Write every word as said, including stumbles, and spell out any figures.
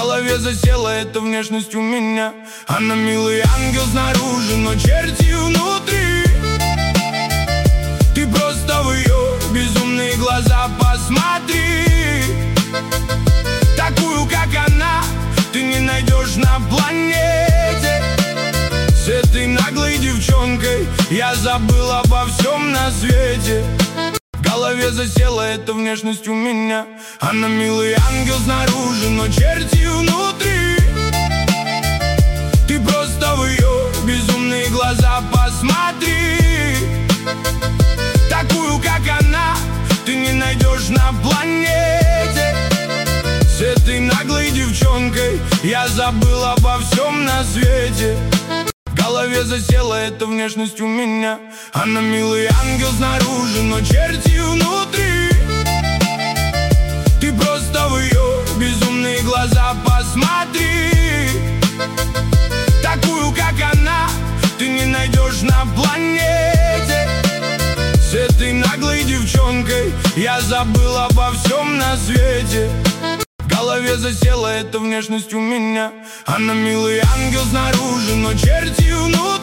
голове засела эта внешность у меня. Она милый ангел снаружи, но черти внутри. Ты просто в ее безумные глаза посмотри. Такую, как она, ты не найдешь на планете. С этой наглой девчонкой я забыл обо всем на свете. В голове засела эта внешность у меня. Она милый ангел снаружи, но черти внутри. Ты просто в ее безумные глаза посмотри. Такую, как она, ты не найдешь на планете. С этой наглой девчонкой я забыл обо всем на свете. В голове засела эта внешность у меня. Она милый ангел снаружи, но черти внутри. Ты просто в ее безумные глаза посмотри. Такую, как она, ты не найдешь на планете. С этой наглой девчонкой я забыл обо всем на свете. В голове засела эта внешность у меня. Она милый ангел снаружи, но черти внутри.